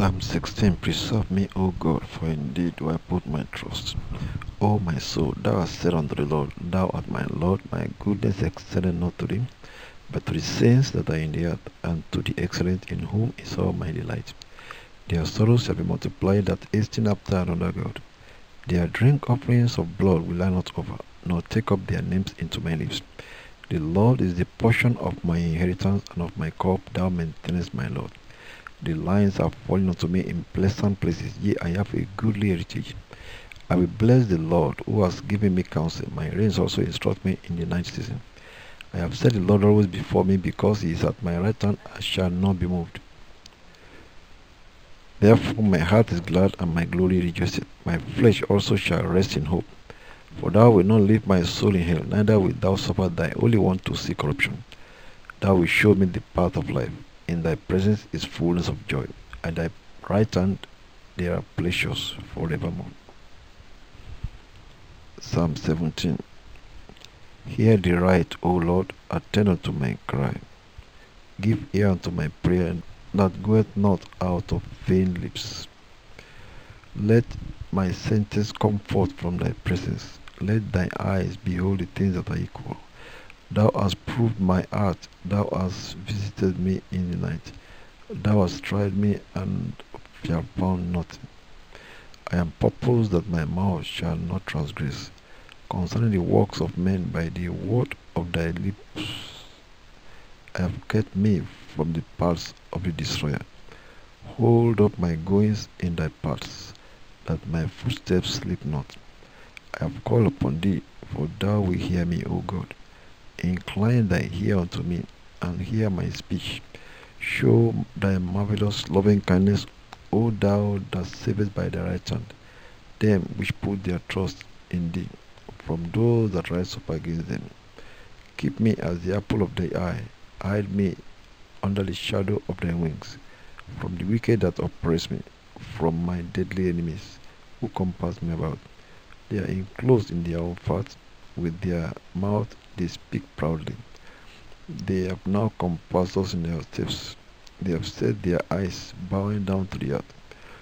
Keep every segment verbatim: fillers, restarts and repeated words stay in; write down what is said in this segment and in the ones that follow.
Psalm sixteen. Preserve me, O God, for indeed do I put my trust. O my soul, thou hast said unto the Lord, Thou art my Lord, my goodness extended not to thee, but to the saints that are in the earth, and to the excellent in whom is all my delight. Their sorrows shall be multiplied that hasten after another God. Their drink offerings of blood will I not offer, nor take up their names into my lips. The Lord is the portion of my inheritance, and of my cup thou maintainest my Lord. The lines are falling unto me in pleasant places, yea, I have a goodly heritage. I will bless the Lord, who has given me counsel. My reins also instruct me in the night season. I have set the Lord always before me, because he is at my right hand, I shall not be moved. Therefore my heart is glad, and my glory rejoiceth. My flesh also shall rest in hope. For thou wilt not leave my soul in hell, neither wilt thou suffer thy Holy One to see corruption. Thou wilt show me the path of life. In thy presence is fullness of joy. At thy right hand there are pleasures forevermore. Psalm seventeen. Hear the right, O Lord, attend unto my cry. Give ear unto my prayer, that goeth not out of vain lips. Let my sentence come forth from thy presence. Let thy eyes behold the things that are equal. Thou hast proved my heart, thou hast visited me in the night. Thou hast tried me, and shalt found nothing. I am purposed that my mouth shall not transgress. Concerning the works of men, by the word of thy lips, I have kept me from the paths of the destroyer. Hold up my goings in thy paths, that my footsteps slip not. I have called upon thee, for thou wilt hear me, O God. Incline thy ear unto me, and hear my speech. Show thy marvelous loving kindness, O thou that savest by thy right hand, them which put their trust in thee, from those that rise up against them. Keep me as the apple of thy eye. Hide me under the shadow of thy wings, from the wicked that oppress me, from my deadly enemies, who compass me about. They are enclosed in their own fat, with their mouth they speak proudly. They have now compassed us in their steps. They have set their eyes bowing down to the earth,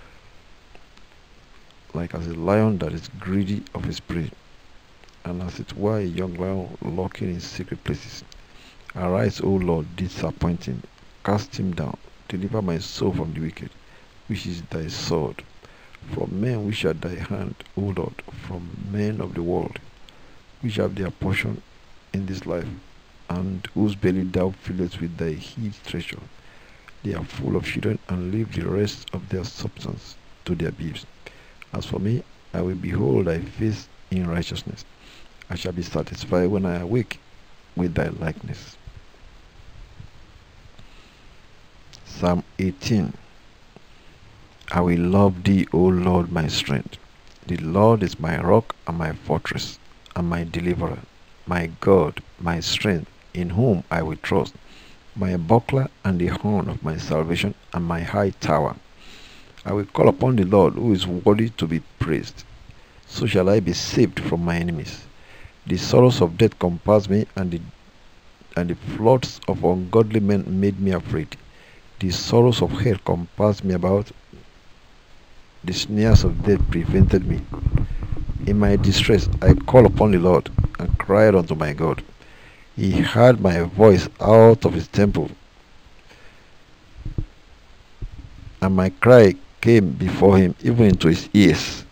like as a lion that is greedy of his prey, and as it were a young lion lurking in secret places. Arise, O Lord, disappoint him, cast him down, deliver my soul from the wicked, which is thy sword, from men which are thy hand, O Lord, from men of the world, which have their portion in this life, and whose belly thou fillest with thy hid treasure. They are full of children, and leave the rest of their substance to their babes. As for me, I will behold thy face in righteousness. I shall be satisfied when I awake with thy likeness. Psalm eighteen. I will love thee, O Lord, my strength. The Lord is my rock and my fortress, and my deliverer, my God, my strength, in whom I will trust, my buckler and the horn of my salvation, and my high tower. I will call upon the Lord, who is worthy to be praised. So shall I be saved from my enemies. The sorrows of death compassed me, and the and the floods of ungodly men made me afraid. The sorrows of hell compassed me about. The snares of death prevented me. In my distress I called upon the Lord, and cried unto my God. He heard my voice out of his temple, and my cry came before him, even into his ears.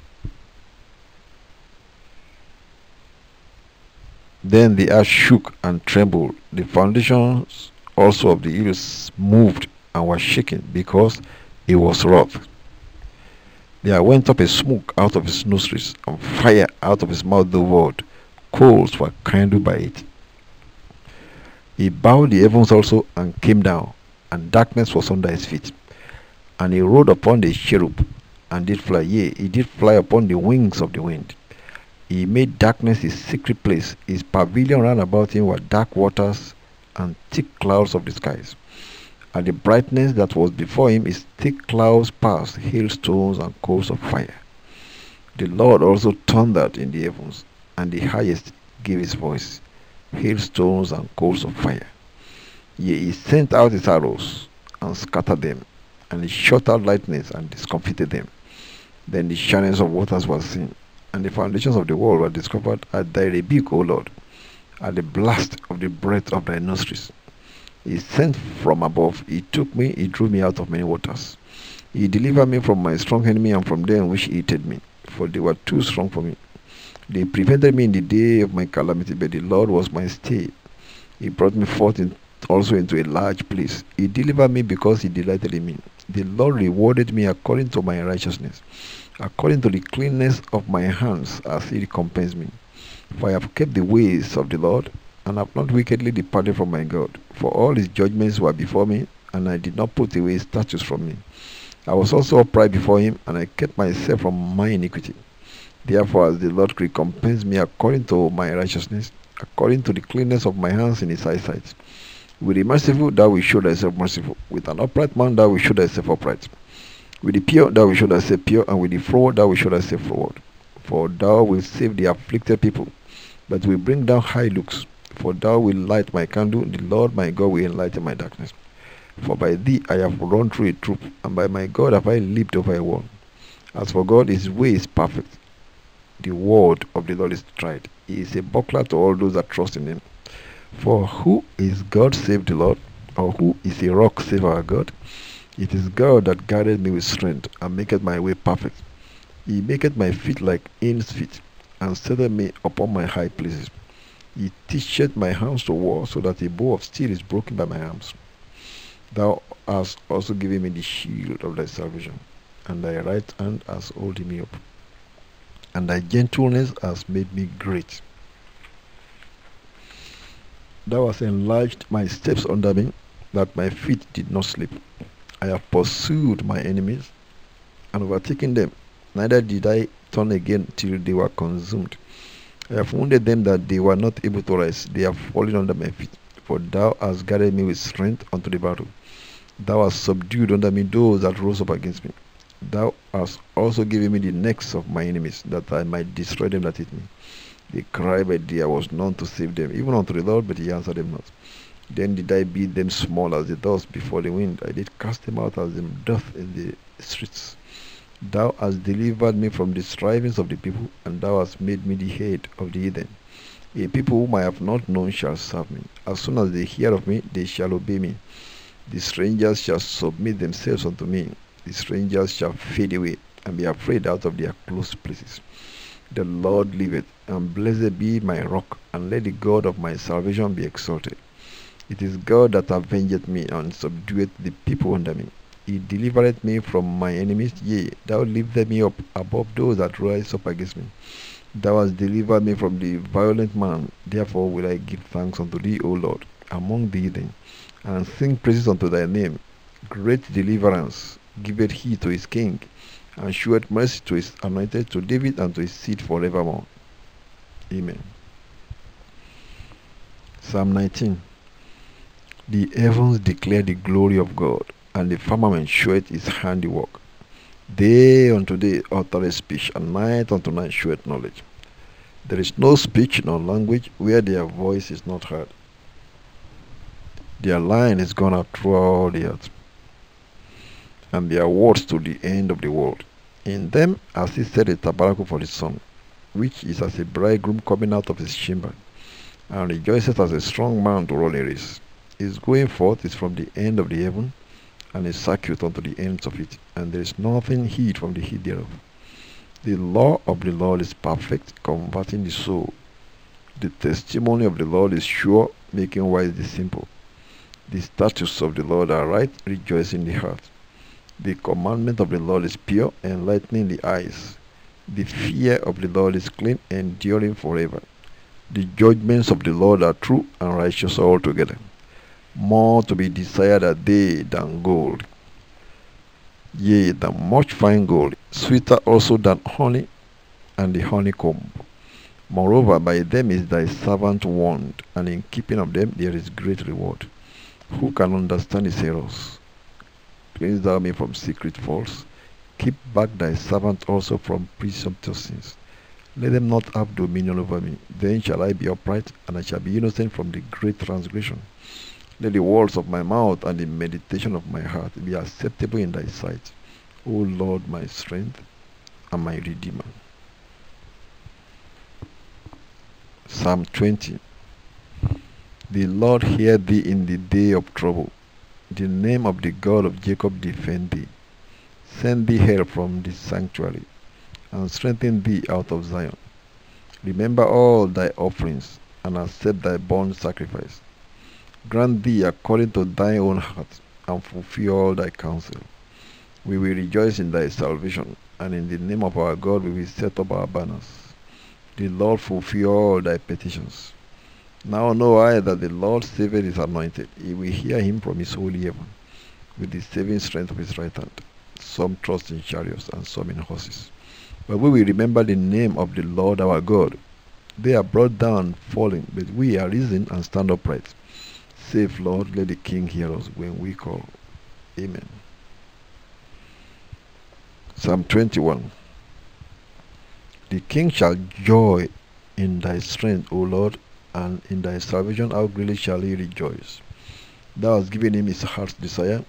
Then the earth shook and trembled. The foundations also of the hills moved and were shaken, because he was wroth. There went up a smoke out of his nostrils, and fire out of his mouth devoured. Coals were kindled by it. He bowed the heavens also, and came down, and darkness was under his feet. And he rode upon the cherub, and did fly, yea, he did fly upon the wings of the wind. He made darkness his secret place. His pavilion round about him were dark waters, and thick clouds of the skies. And the brightness that was before him is thick clouds passed, hailstones and coals of fire. The Lord also thundered in the heavens, and the highest gave his voice, hailstones and coals of fire. Yea, he sent out his arrows, and scattered them, and he shot out lightnings and discomfited them. Then the channels of waters were seen, and the foundations of the world were discovered at thy rebuke, O Lord, at the blast of the breath of thy nostrils. He sent from above, he took me, he drew me out of many waters. He delivered me from my strong enemy and from them which hated me, for they were too strong for me. They prevented me in the day of my calamity, but the Lord was my stay. He brought me forth in, also into a large place. He delivered me because he delighted in me. The Lord rewarded me according to my righteousness, according to the cleanness of my hands, as he recompensed me. For I have kept the ways of the Lord, and have not wickedly departed from my God. For all his judgments were before me, and I did not put away his statutes from me. I was also upright before him, and I kept myself from my iniquity. Therefore, as the Lord recompensed me according to my righteousness, according to the cleanness of my hands in his eyesight. With the merciful thou wilt show thyself merciful, with an upright man thou wilt show thyself upright. With the pure thou wilt show thyself pure, and with the froward thou wilt show thyself froward. For thou wilt save the afflicted people, but will bring down high looks. For thou wilt light my candle, the Lord my God will enlighten my darkness. For by thee I have run through a troop, and by my God have I leaped over a wall. As for God, his way is perfect. The word of the Lord is tried. He is a buckler to all those that trust in him. For who is God save the Lord? Or who is a rock save our God? It is God that guided me with strength, and maketh my way perfect. He maketh my feet like hinds' feet, and setteth me upon my high places. He teacheth my hands to war, so that a bow of steel is broken by my arms. Thou hast also given me the shield of thy salvation, and thy right hand has holding me up, and thy gentleness has made me great. Thou hast enlarged my steps under me, that my feet did not slip. I have pursued my enemies, and overtaken them, neither did I turn again till they were consumed. I have wounded them that they were not able to rise. They have fallen under my feet. For thou hast guided me with strength unto the battle. Thou hast subdued under me those that rose up against me. Thou hast also given me the necks of my enemies, that I might destroy them that hate me. They cried, but there was none to save them, even unto the Lord, but he answered them not. Then did I beat them small as the dust before the wind. I did cast them out as them doth in the streets. Thou hast delivered me from the strivings of the people, and thou hast made me the head of the heathen. A people whom I have not known shall serve me. As soon as they hear of me, they shall obey me. The strangers shall submit themselves unto me. The strangers shall fade away, and be afraid out of their close places. The Lord liveth, and blessed be my rock, and let the God of my salvation be exalted. It is God that avengeth me, and subdueth the people under me. He delivereth me from my enemies, yea, thou liftest me up above those that rise up against me. Thou hast delivered me from the violent man. Therefore will I give thanks unto thee, O Lord, among the heathen, and sing praises unto thy name. Great deliverance giveth he to his king, and sheweth mercy to his anointed, to David and to his seed forevermore. Amen. Psalm nineteen. The heavens declare the glory of God, and the firmament sheweth his handiwork. Day unto day uttereth speech, and night unto night sheweth knowledge. There is no speech nor language where their voice is not heard. Their line is gone out through all the earth, and their words to the end of the world. In them has he set a tabernacle for the sun, which is as a bridegroom coming out of his chamber, and rejoiceth as a strong man to run a race. His going forth is from the end of the heaven, and his circuit unto the ends of it, and there is nothing hid from the heat thereof. The law of the Lord is perfect, converting the soul. The testimony of the Lord is sure, making wise the simple. The statutes of the Lord are right, rejoicing the heart. The commandment of the Lord is pure, enlightening the eyes. The fear of the Lord is clean, enduring forever. The judgments of the Lord are true and righteous altogether. More to be desired are they than gold, yea, than much fine gold, sweeter also than honey and the honeycomb. Moreover, by them is thy servant warned, and in keeping of them there is great reward. Who can understand his errors? Cleanse thou me from secret faults. Keep back thy servant also from presumptuous sins. Let them not have dominion over me. Then shall I be upright, and I shall be innocent from the great transgression. Let the words of my mouth and the meditation of my heart be acceptable in thy sight, O Lord, my strength and my redeemer. Psalm twenty. The Lord hear thee in the day of trouble. The name of the God of Jacob defend thee. Send thee help from the sanctuary, and strengthen thee out of Zion. Remember all thy offerings, and accept thy burnt sacrifice. Grant thee according to thine own heart, and fulfill all thy counsel. We will rejoice in thy salvation, and in the name of our God we will set up our banners. The Lord fulfill all thy petitions. Now know I that the Lord saveth his anointed. He will hear him from his holy heaven, with the saving strength of his right hand. Some trust in chariots, and some in horses. But we will remember the name of the Lord our God. They are brought down, falling, but we are risen and stand upright. Save, Lord, let the King hear us when we call. Amen. Psalm twenty-one. The king shall joy in thy strength, O Lord, and in thy salvation how greatly shall he rejoice. Thou hast given him his heart's desire,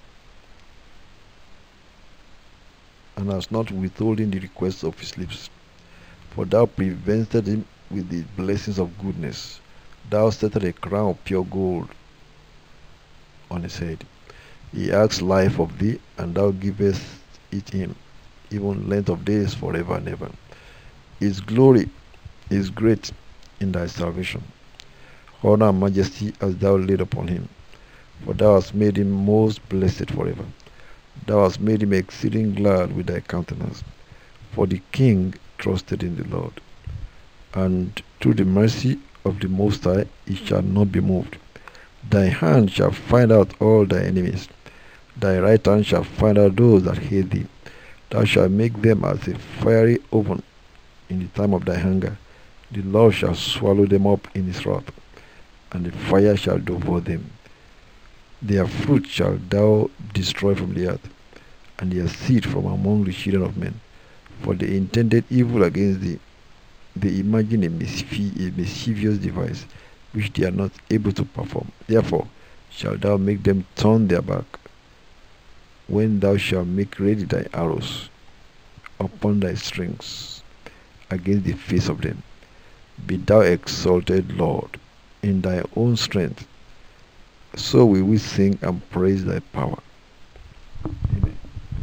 and hast not withholden the request of his lips. For thou prevented him with the blessings of goodness. Thou settest a crown of pure gold on his head. He asks life of thee, and thou givest it him, even length of days forever and ever. His glory is great in thy salvation. Honor and majesty hast thou laid upon him, for thou hast made him most blessed forever. Thou hast made him exceeding glad with thy countenance. For the king trusted in the Lord, and through the mercy of the Most High he shall not be moved. Thy hand shall find out all thy enemies. Thy right hand shall find out those that hate thee. Thou shalt make them as a fiery oven in the time of thy hunger. The Lord shall swallow them up in his wrath, and the fire shall devour them. Their fruit shalt thou destroy from the earth, and their seed from among the children of men. For they intended evil against thee. They imagine a, mischief, a mischievous device, which they are not able to perform. Therefore shalt thou make them turn their back, when thou shalt make ready thy arrows upon thy strings against the face of them. Be thou exalted, Lord, in thy own strength. So will we sing and praise thy power. Amen.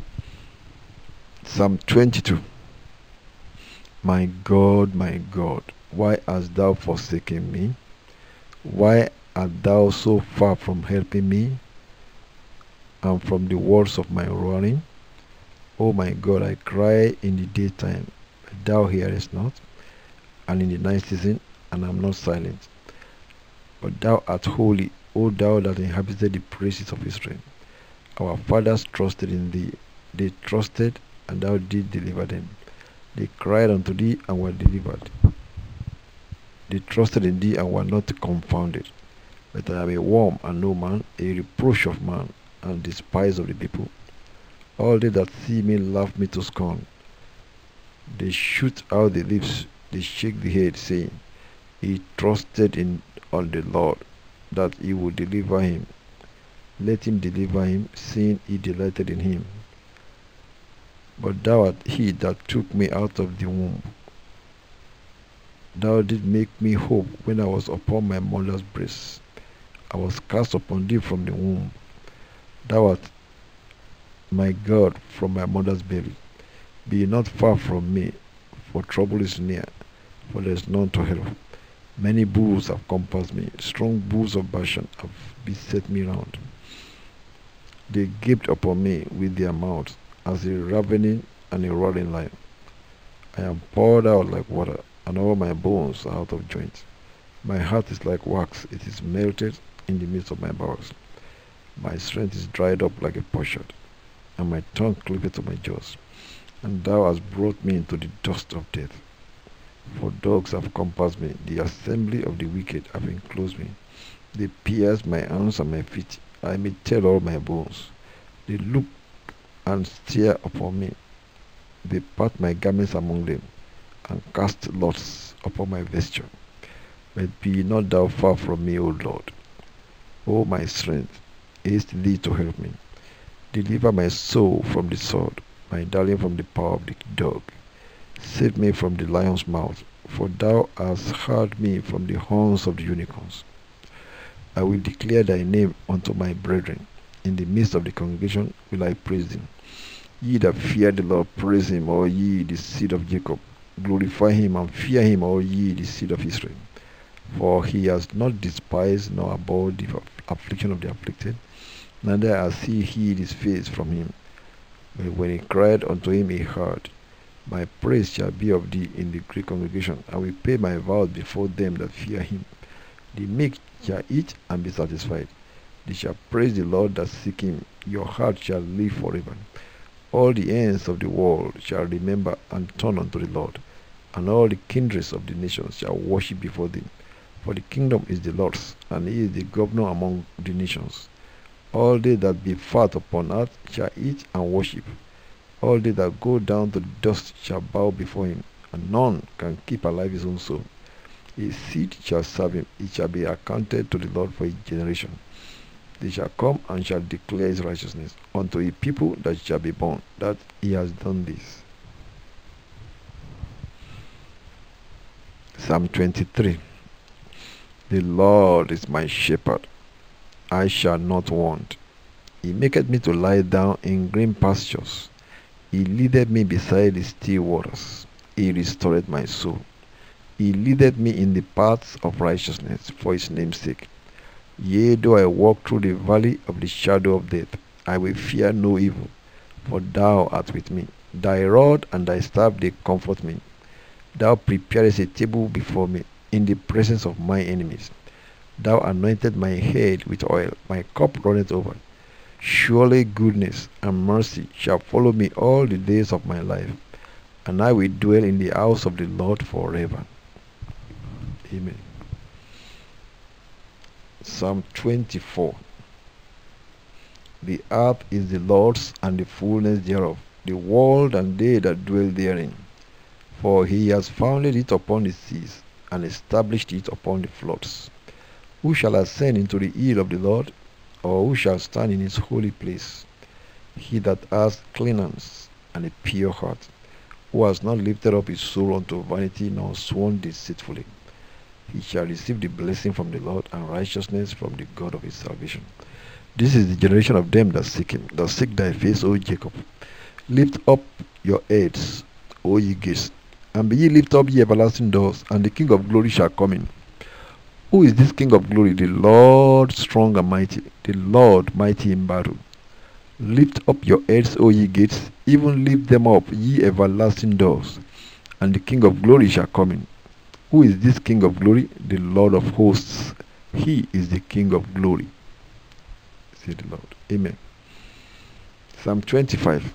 Psalm twenty-two. My God, my God, why hast thou forsaken me? Why art thou so far from helping me, and from the words of my roaring? O my God, I cry in the daytime, but thou hearest not, and in the night season, and I am not silent. But thou art holy, O thou that inhabited the praises of Israel. Our fathers trusted in thee. They trusted, and thou didst deliver them. They cried unto thee, and were delivered. They trusted in thee, and were not confounded. But I am a worm and no man, a reproach of man, and despised of the people. All they that see me laugh me to scorn. They shoot out the lips, they shake the head, saying, He trusted in on the Lord, that he would deliver him. Let him deliver him, seeing he delighted in him. But thou art he that took me out of the womb. Thou didst make me hope when I was upon my mother's breast. I was cast upon thee from the womb. Thou art my God from my mother's belly. Be not far from me, for trouble is near, for there is none to help. Many bulls have compassed me, strong bulls of Bashan have beset me round. They gaped upon me with their mouths, as a ravening and a roaring lion. I am poured out like water, and all my bones are out of joint. My heart is like wax, it is melted in the midst of my bowels. My strength is dried up like a potsherd, and my tongue cleaveth to my jaws. And thou hast brought me into the dust of death. For dogs have compassed me, the assembly of the wicked have enclosed me. They pierced my hands and my feet, I may tell all my bones. They look and stare upon me. They part my garments among them, and cast lots upon my vesture. But be not thou far from me, O Lord. O my strength, haste thee to help me. Deliver my soul from the sword, my darling from the power of the dog. Save me from the lion's mouth, for thou hast heard me from the horns of the unicorns. I will declare thy name unto my brethren. In the midst of the congregation will I praise thee. Ye that fear the Lord, praise him, all ye the seed of Jacob. Glorify him and fear him, all ye the seed of Israel. For he has not despised nor abhorred the affliction of the afflicted, neither has he hid his face from him. But when he cried unto him, he heard. My praise shall be of thee in the great congregation. I will pay my vows before them that fear him. The meek shall eat and be satisfied. They shall praise the Lord that seek him. Your heart shall live forever. All the ends of the world shall remember and turn unto the Lord, and all the kindreds of the nations shall worship before thee. For the kingdom is the Lord's, and he is the governor among the nations. All they that be fat upon earth shall eat and worship. All they that go down to the dust shall bow before him, and none can keep alive his own soul. His seed shall serve him, it shall be accounted to the Lord for his generation. They shall come and shall declare his righteousness unto a people that shall be born, that he has done this. Psalm twenty-three. The Lord is my shepherd, I shall not want. He maketh me to lie down in green pastures. He leadeth me beside the still waters. He restored my soul. He leadeth me in the paths of righteousness for his name's sake. Yea, though I walk through the valley of the shadow of death, I will fear no evil, for thou art with me. Thy rod and thy staff, they comfort me. Thou preparest a table before me in the presence of my enemies. Thou anointed my head with oil, my cup runneth over. Surely goodness and mercy shall follow me all the days of my life, and I will dwell in the house of the Lord forever. Amen. Psalm twenty-four. The earth is the Lord's, and the fullness thereof, the world and they that dwell therein. For he has founded it upon the seas, and established it upon the floods. Who shall ascend into the hill of the Lord, or who shall stand in his holy place? He that has clean hands and a pure heart, who has not lifted up his soul unto vanity, nor sworn deceitfully. He shall receive the blessing from the Lord, and righteousness from the God of his salvation. This is the generation of them that seek him, that seek thy face, O Jacob. Lift up your heads, O ye gates, and be ye lift up ye everlasting doors, and the King of glory shall come in. Who is this King of glory? The Lord strong and mighty, the Lord mighty in battle. Lift up your heads, O ye gates, even lift them up, ye everlasting doors, and the King of glory shall come in. Who is this King of glory? The Lord of hosts. He is the King of glory. Say the Lord. Amen. Psalm twenty-five.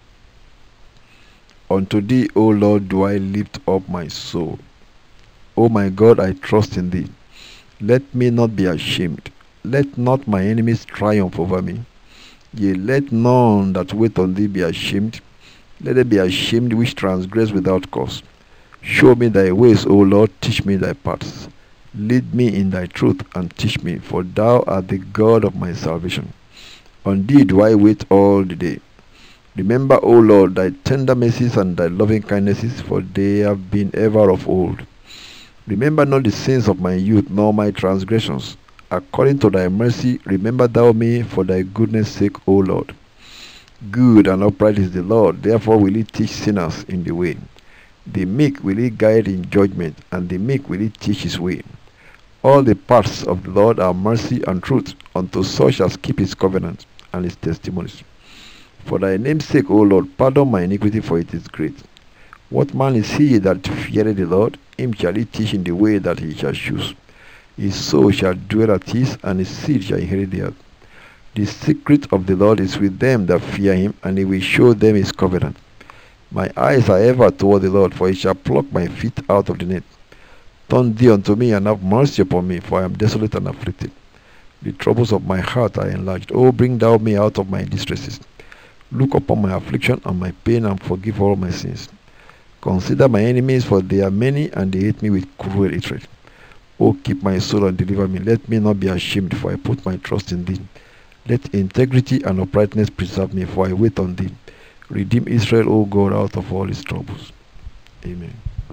Unto thee, O Lord, do I lift up my soul. O my God, I trust in thee. Let me not be ashamed. Let not my enemies triumph over me. Yea, let none that wait on thee be ashamed. Let them be ashamed which transgress without cause. Show me thy ways, O Lord, teach me thy paths. Lead me in thy truth, and teach me, for thou art the God of my salvation. On thee do I wait all the day. Remember, O Lord, thy tender mercies and thy loving kindnesses, for they have been ever of old. Remember not the sins of my youth, nor my transgressions. According to thy mercy, remember thou me for thy goodness' sake, O Lord. Good and upright is the Lord, therefore will he teach sinners in the way. The meek will he guide in judgment, and the meek will he teach his way. All the paths of the Lord are mercy and truth, unto such as keep his covenant and his testimonies. For thy name's sake, O Lord, pardon my iniquity, for it is great. What man is he that feareth the Lord? Him shall he teach in the way that he shall choose. His soul shall dwell at ease, and his seed shall inherit the earth. The secret of the Lord is with them that fear him, and he will show them his covenant. My eyes are ever toward the Lord, for he shall pluck my feet out of the net. Turn thee unto me, and have mercy upon me, for I am desolate and afflicted. The troubles of my heart are enlarged. O bring thou me out of my distresses. Look upon my affliction and my pain, and forgive all my sins. Consider my enemies, for they are many, and they hate me with cruel hatred. O keep my soul and deliver me. Let me not be ashamed, for I put my trust in thee. Let integrity and uprightness preserve me, for I wait on thee. Redeem Israel, O God, out of all his troubles. Amen.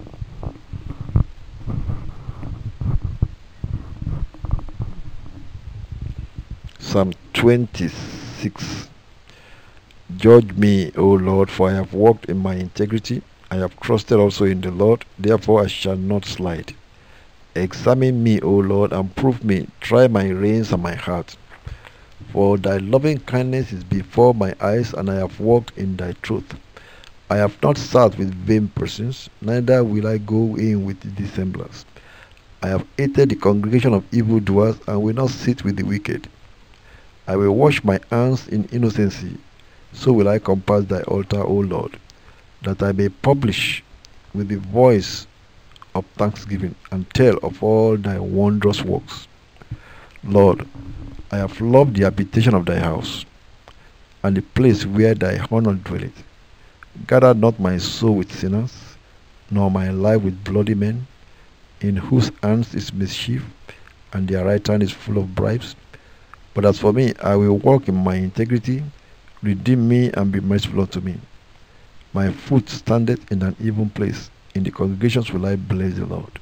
Psalm twenty-six. Judge me, O Lord, for I have walked in my integrity. I have trusted also in the Lord, therefore I shall not slide. Examine me, O Lord, and prove me. Try my reins and my heart. For thy loving kindness is before my eyes, and I have walked in thy truth. I have not sat with vain persons, neither will I go in with dissemblers. I have hated the congregation of evildoers, and will not sit with the wicked. I will wash my hands in innocency, so will I compass thy altar, O Lord, that I may publish with the voice of thanksgiving, and tell of all thy wondrous works. Lord, I have loved the habitation of thy house, and the place where thy honor dwelleth. Gather not my soul with sinners, nor my life with bloody men, in whose hands is mischief, and their right hand is full of bribes. But as for me, I will walk in my integrity. Redeem me and be merciful unto me. My foot standeth in an even place. In the congregations will I bless the Lord.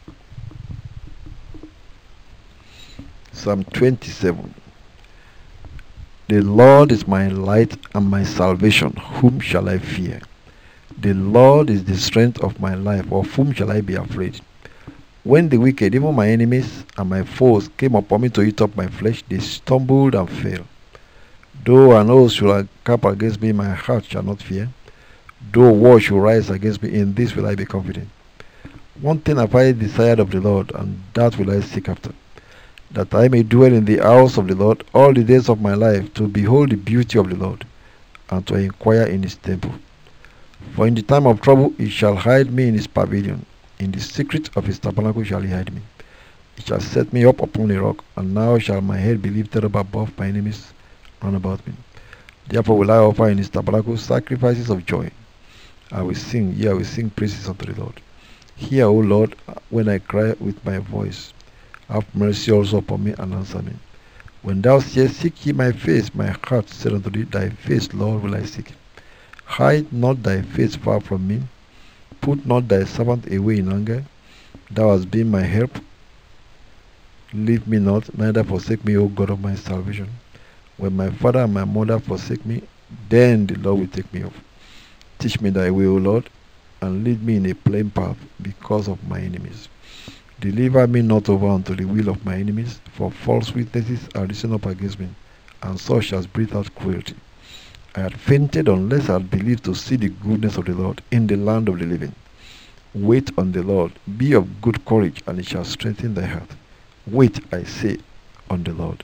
Psalm twenty-seven. The Lord is my light and my salvation. Whom shall I fear? The Lord is the strength of my life. Of whom shall I be afraid? When the wicked, even my enemies and my foes, came upon me to eat up my flesh, they stumbled and fell. Though an host should encamp against me, my heart shall not fear. Though war should rise against me, in this will I be confident. One thing have I desired of the Lord, and that will I seek after, that I may dwell in the house of the Lord all the days of my life, to behold the beauty of the Lord, and to inquire in his temple. For in the time of trouble he shall hide me in his pavilion. In the secret of his tabernacle shall he hide me. He shall set me up upon a rock, and now shall my head be lifted up above my enemies round about me. Therefore will I offer in his tabernacle sacrifices of joy. I will sing, yea, I will sing praises unto the Lord. Hear, O Lord, when I cry with my voice. Have mercy also upon me, and answer me. When thou sayest, seek ye my face, my heart said unto thee, thy face, Lord, will I seek. Hide not thy face far from me. Put not thy servant away in anger. Thou hast been my help. Leave me not, neither forsake me, O God of my salvation. When my father and my mother forsake me, then the Lord will take me up. Teach me thy way, O Lord, and lead me in a plain path because of my enemies. Deliver me not over unto the will of my enemies, for false witnesses are risen up against me, and such as breathe out cruelty. I had fainted unless I had believed to see the goodness of the Lord in the land of the living. Wait on the Lord, be of good courage, and it shall strengthen thy heart. Wait, I say, on the Lord.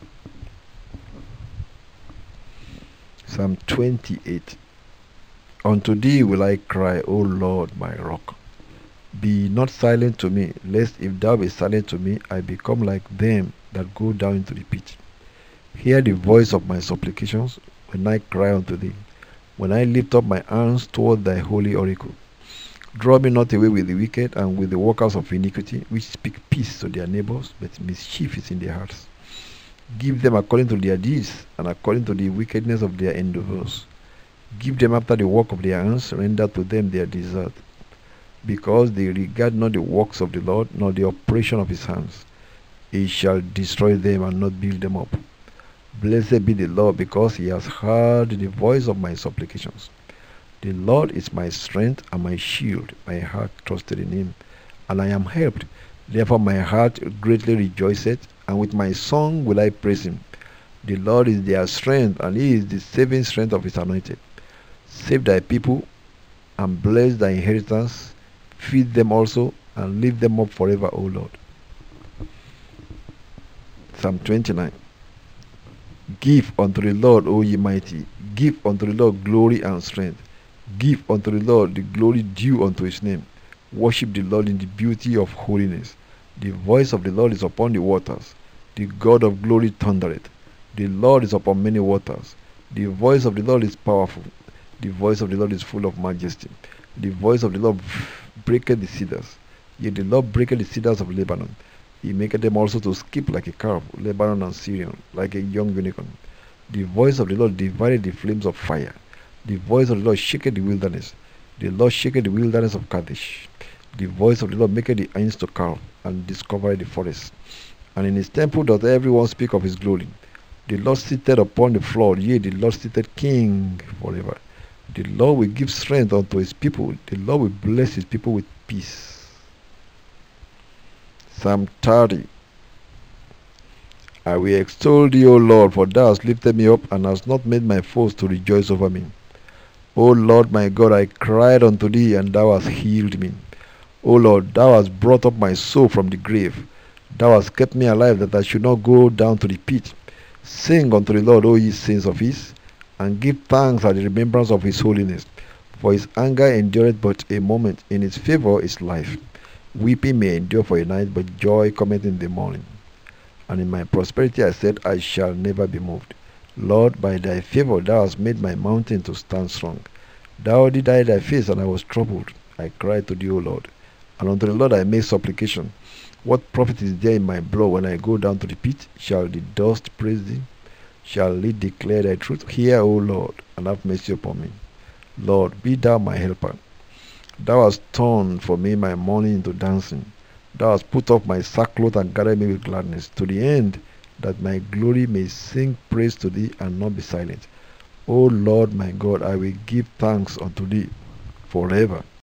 Psalm twenty-eight. Unto thee will I cry, O Lord, my rock. Be not silent to me, lest if thou be silent to me, I become like them that go down into the pit. Hear the voice of my supplications when I cry unto thee, when I lift up my hands toward thy holy oracle. Draw me not away with the wicked and with the workers of iniquity, which speak peace to their neighbors, but mischief is in their hearts. Give them according to their deeds, and according to the wickedness of their endeavors. Give them after the work of their hands, render to them their desert. Because they regard not the works of the Lord, nor the operation of his hands. He shall destroy them and not build them up. Blessed be the Lord, because he has heard the voice of my supplications. The Lord is my strength and my shield. My heart trusted in him, and I am helped. Therefore my heart greatly rejoiceth, and with my song will I praise him. The Lord is their strength, and he is the saving strength of his anointed. Save thy people, and bless thy inheritance. Feed them also, and lift them up forever, O Lord. Psalm twenty-nine. Give unto the Lord, O ye mighty. Give unto the Lord glory and strength. Give unto the Lord the glory due unto his name. Worship the Lord in the beauty of holiness. The voice of the Lord is upon the waters. The God of glory thundereth. The Lord is upon many waters. The voice of the Lord is powerful. The voice of the Lord is full of majesty. The voice of the Lord breaketh the cedars. Yet the Lord breaketh the cedars of Lebanon. He maketh them also to skip like a calf, Lebanon and Syrian, like a young unicorn. The voice of the Lord divided the flames of fire. The voice of the Lord shaketh the wilderness. The Lord shaketh the wilderness of Kadesh. The voice of the Lord maketh the hinds to calve, and discovereth the forest. And in his temple doth everyone speak of his glory. The Lord sitteth upon the floor, yea, the Lord sitteth king forever. The Lord will give strength unto his people. The Lord will bless his people with peace. Psalm thirty. I will extol thee, O Lord, for thou hast lifted me up, and hast not made my foes to rejoice over me. O Lord my God, I cried unto thee, and thou hast healed me. O Lord, thou hast brought up my soul from the grave. Thou hast kept me alive, that I should not go down to the pit. Sing unto the Lord, O ye saints of his, and give thanks at the remembrance of his holiness. For his anger endureth but a moment, in his favour is life. Weeping may endure for a night, but joy cometh in the morning. And in my prosperity I said, I shall never be moved. Lord, by thy favour thou hast made my mountain to stand strong. Thou didst hide thy face, and I was troubled. I cried to thee, O Lord. And unto the Lord I made supplication. What profit is there in my blood when I go down to the pit? Shall the dust praise thee? Shall it declare thy truth? Hear, O Lord, and have mercy upon me. Lord, be thou my helper. Thou hast turned for me my mourning into dancing. Thou hast put off my sackcloth and gathered me with gladness, to the end that my glory may sing praise to thee and not be silent. O Lord my God, I will give thanks unto thee forever.